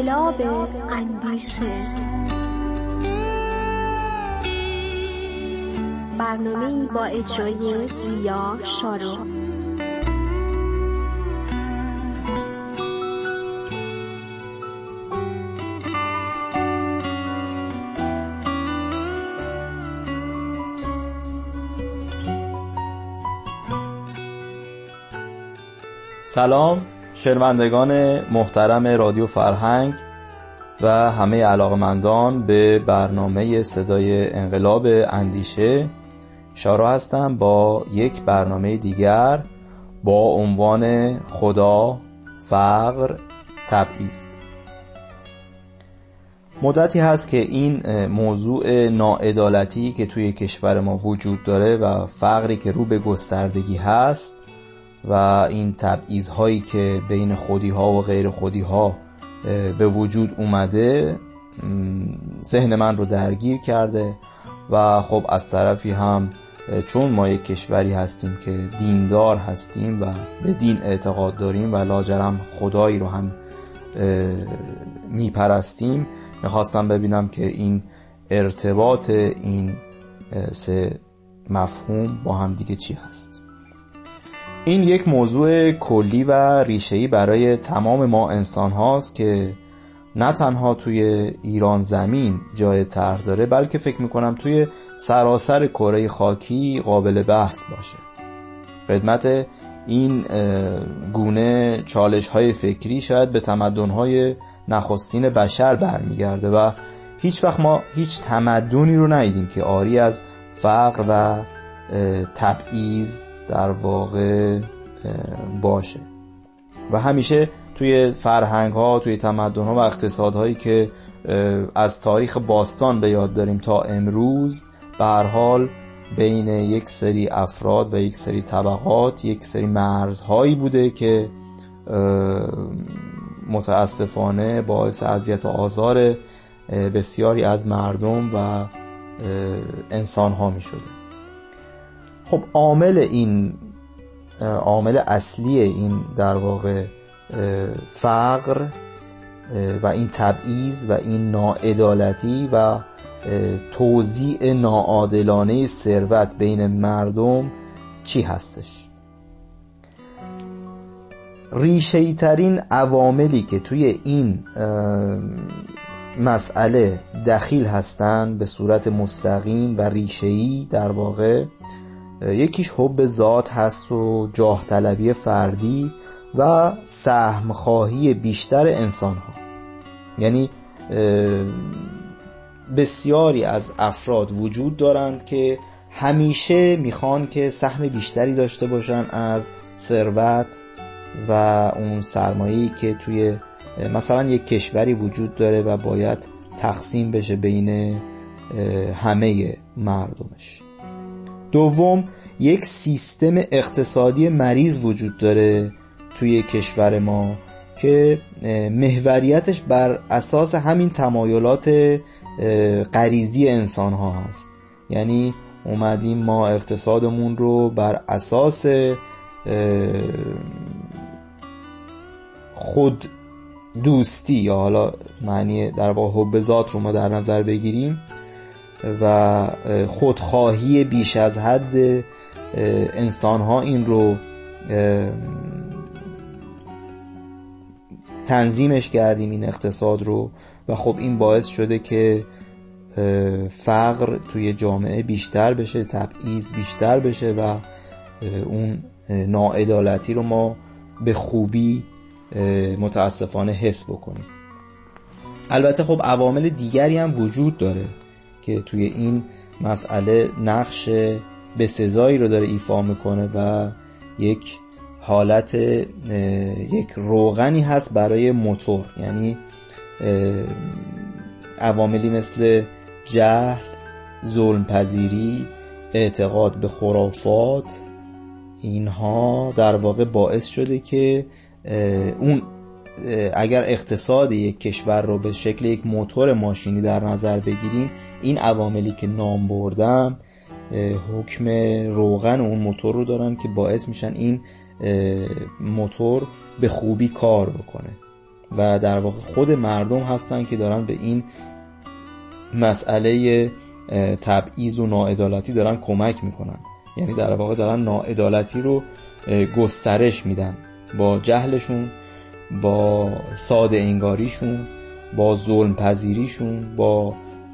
انقلاب اندیشه، برنامه‌ای با اجرای زیا شارو. سلام شنوندگان محترم رادیو فرهنگ و همه علاقمندان به برنامه صدای انقلاب اندیشه. شارو هستم با یک برنامه دیگر با عنوان خدا، فقر، تبعیض. مدتی هست که این موضوع ناعدالتی که توی کشور ما وجود داره و فقری که رو به گستردگی هست و این تبعیض هایی که بین خودی ها و غیر خودی ها به وجود اومده ذهن من رو درگیر کرده و خب از طرفی هم چون ما یک کشوری هستیم که دیندار هستیم و به دین اعتقاد داریم و لاجرم خدایی رو هم میپرستیم، میخواستم ببینم که این ارتباط این سه مفهوم با هم دیگه چی هست. این یک موضوع کلی و ریشه‌ای برای تمام ما انسان هاست که نه تنها توی ایران زمین جای طرح داره، بلکه فکر میکنم توی سراسر کره خاکی قابل بحث باشه. خدمت این گونه چالش های فکری شاید به تمدن های نخستین بشر برمیگرده و هیچ وقت ما هیچ تمدنی رو ندیدیم که عاری از فقر و تبعیض در واقع باشه و همیشه توی فرهنگ ها، توی تمدن ها و اقتصاد هایی که از تاریخ باستان به یاد داریم تا امروز، به هر حال بین یک سری افراد و یک سری طبقات یک سری مرزهایی بوده که متاسفانه باعث اذیت و آزار بسیاری از مردم و انسان ها می شده. خب عامل اصلی این در واقع فقر و این تبعیض و این ناعدالتی و توزیع ناعادلانه ثروت بین مردم چی هستش؟ ریشه‌ای ترین عواملی که توی این مسئله دخیل هستن به صورت مستقیم و ریشه‌ای در واقع، یکیش حب ذات هست و جاه طلبی فردی و سهم خواهی بیشتر انسان ها. یعنی بسیاری از افراد وجود دارند که همیشه میخوان که سهم بیشتری داشته باشن از ثروت و اون سرمایه‌ای که توی مثلا یک کشوری وجود داره و باید تقسیم بشه بین همه مردمش. دوم، یک سیستم اقتصادی مریض وجود داره توی کشور ما که محوریتش بر اساس همین تمایلات غریزی انسان ها هست. یعنی اومدیم ما اقتصادمون رو بر اساس خود دوستی یا حالا معنی در واقع حب ذات رو ما در نظر بگیریم و خودخواهی بیش از حد انسان ها این رو تنظیمش کردیم این اقتصاد رو و خب این باعث شده که فقر توی جامعه بیشتر بشه، تبعیض بیشتر بشه و اون ناعدالتی رو ما به خوبی متاسفانه حس بکنیم. البته خب عوامل دیگری هم وجود داره که توی این مسئله نقش بسزایی رو داره ایفا میکنه و یک حالت یک روغنی هست برای موتور. یعنی عواملی مثل جهل، ظلم پذیری، اعتقاد به خرافات، اینها در واقع باعث شده که اون اگر اقتصاد یک کشور رو به شکل یک موتور ماشینی در نظر بگیریم، این عواملی که نام بردم حکم روغن اون موتور رو دارن که باعث میشن این موتور به خوبی کار بکنه. و در واقع خود مردم هستن که دارن به این مسئله تبعیض و ناعدالتی دارن کمک میکنن. یعنی در واقع دارن ناعدالتی رو گسترش میدن با جهلشون، با ساده انگاریشون، با ظلم پذیریشون، با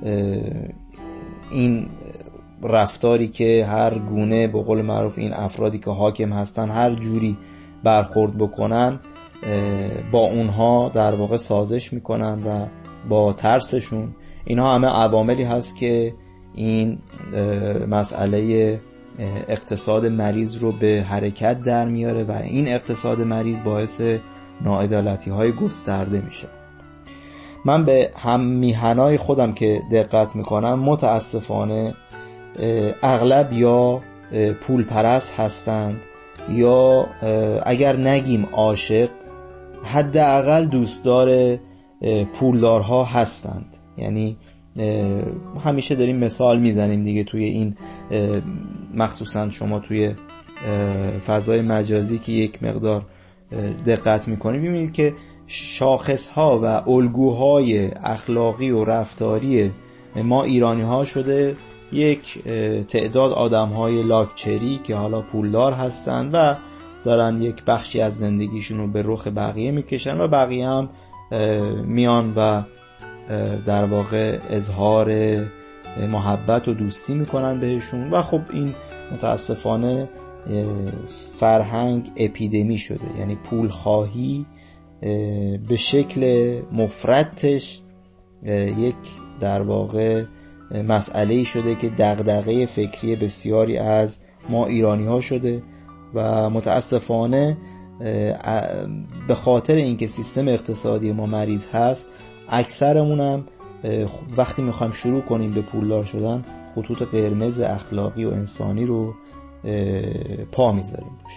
این رفتاری که هر گونه به قول معروف این افرادی که حاکم هستن هر جوری برخورد بکنن با اونها در واقع سازش میکنن و با ترسشون. اینها همه عواملی هست که این مسئله اقتصاد مریض رو به حرکت در میاره و این اقتصاد مریض باعث ناعدالتی های گسترده میشه. من به هم میهنای خودم که دقت میکنم متاسفانه اغلب یا پول پرست هستند یا اگر نگیم عاشق حداقل دوستدار پولدارها هستند. یعنی همیشه داریم مثال میزنیم دیگه توی این مخصوصا شما توی فضای مجازی که یک مقدار دقت میکنید میبینید که شاخصها و الگوهای اخلاقی و رفتاری ما ایرانی ها شده یک تعداد آدم های لاکچری که حالا پولدار هستن و دارن یک بخشی از زندگیشون رو به رخ بقیه میکشن و بقیه هم میان و در واقع اظهار محبت و دوستی میکنن بهشون و خب این متاسفانه فرهنگ اپیدمی شده. یعنی پول خواهی به شکل مفردش یک در واقع مسئله‌ای شده که دغدغه فکری بسیاری از ما ایرانی ها شده و متاسفانه به خاطر اینکه سیستم اقتصادی ما مریض هست اکثرمون هم وقتی میخوایم شروع کنیم به پولدار شدن خطوط قرمز اخلاقی و انسانی رو پا میذاریم روش.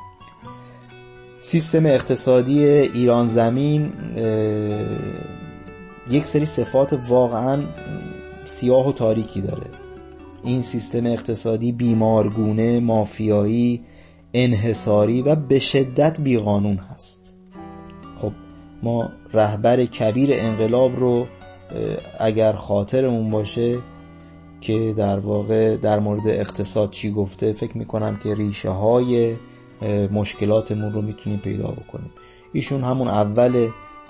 سیستم اقتصادی ایران زمین یک سری صفات واقعا سیاه و تاریکی داره. این سیستم اقتصادی بیمارگونه، مافیایی، انحصاری و به شدت بیقانون هست. خب ما رهبر کبیر انقلاب رو اگر خاطرمون باشه که در واقع در مورد اقتصاد چی گفته فکر میکنم که ریشه های مشکلاتمون رو میتونیم پیدا بکنیم. ایشون همون اول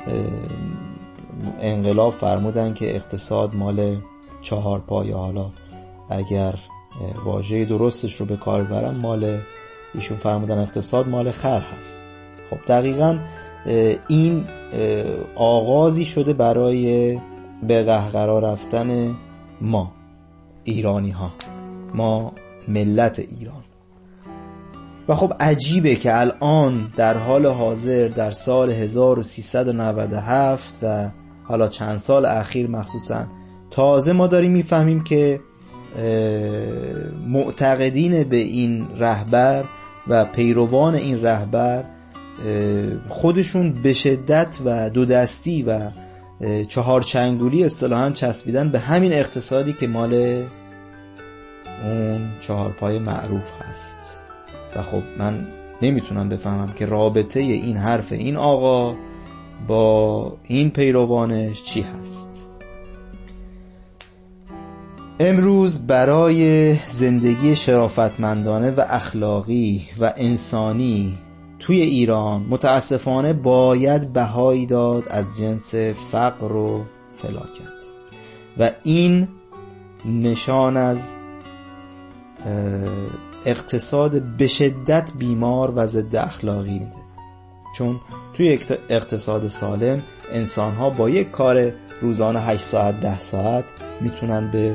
انقلاب فرمودن که اقتصاد مال 4 پا، یا حالا اگر واژه درستش رو به کار برم ایشون فرمودن اقتصاد مال خر هست. خب دقیقاً این آغازی شده برای به قهقرا رفتن ما ایرانی ها، ما ملت ایران. و خب عجیبه که الان در حال حاضر در سال 1397 و حالا چند سال اخیر مخصوصا تازه ما داریم میفهمیم که معتقدین به این رهبر و پیروان این رهبر خودشون به شدت و دو دستی و چهار چنگولی اصطلاحاً چسبیدن به همین اقتصادی که مال اون 4 پای معروف هست. و خب من نمیتونم بفهمم که رابطه این حرف این آقا با این پیروانش چی هست. امروز برای زندگی شرافتمندانه و اخلاقی و انسانی توی ایران متاسفانه باید بهایی داد از جنس فقر و فلاکت و این نشان از اقتصاد به شدت بیمار و ضد اخلاقی میده. چون توی اقتصاد سالم انسان‌ها با یک کار روزانه 8 ساعت 10 ساعت میتونن به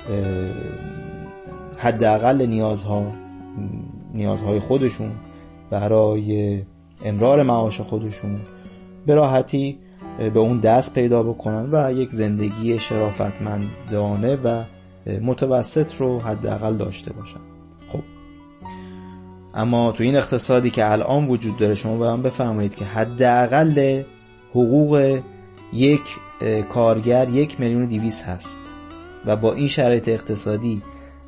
حداقل نیازهای خودشون برای امرار معاش خودشون به راحتی به اون دست پیدا بکنن و یک زندگی شرافتمندانه و متوسط رو حداقل داشته باشن. خب اما تو این اقتصادی که الان وجود داره شما به من بفرمایید که حداقل حقوق یک کارگر 1,200,000 هست و با این شرایط اقتصادی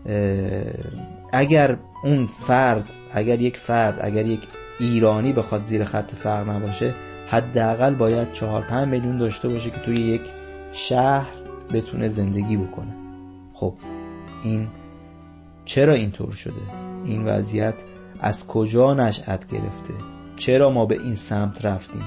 اگر یک ایرانی بخواد زیر خط فقر نباشه حداقل باید 4-5 میلیون داشته باشه که توی یک شهر بتونه زندگی بکنه. خب این چرا اینطور شده؟ این وضعیت از کجا نشأت گرفته؟ چرا ما به این سمت رفتیم؟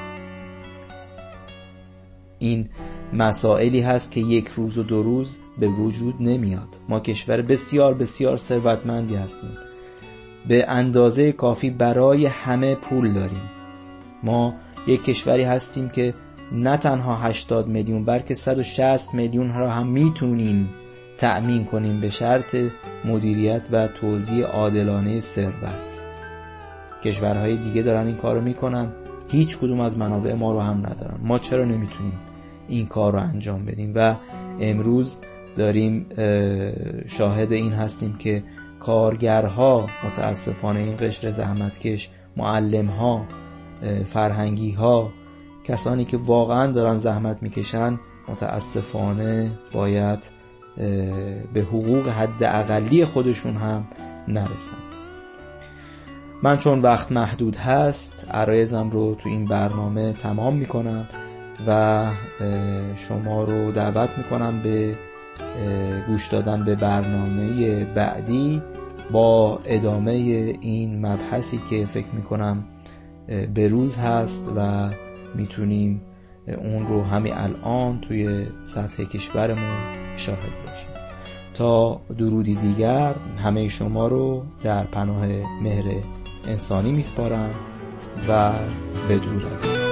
این مسائلی هست که یک روز و 2 روز به وجود نمیاد. ما کشور بسیار بسیار ثروتمندی هستیم، به اندازه کافی برای همه پول داریم. ما یک کشوری هستیم که نه تنها 80 میلیون بلکه 160 میلیون را هم میتونیم تأمین کنیم به شرط مدیریت و توزیع عادلانه ثروت. کشورهای دیگه دارن این کارو میکنن، هیچ کدوم از منابع ما رو هم ندارن. ما چرا نمیتونیم این کار رو انجام بدیم؟ و امروز داریم شاهد این هستیم که کارگرها متاسفانه، این قشر زحمتکش، معلمها، فرهنگیها، کسانی که واقعا دارن زحمت میکشن، متاسفانه باید به حقوق حد اقلی خودشون هم نرسند. من چون وقت محدود هست عرایزم رو تو این برنامه تمام میکنم و شما رو دعوت میکنم به گوش دادن به برنامه بعدی با ادامه این مبحثی که فکر میکنم بروز هست و میتونیم اون رو همین الان توی سطح کشورمون شاهد باشیم. تا درودی دیگر همه شما رو در پناه مهر انسانی میسپارم و بدرود عزیزان.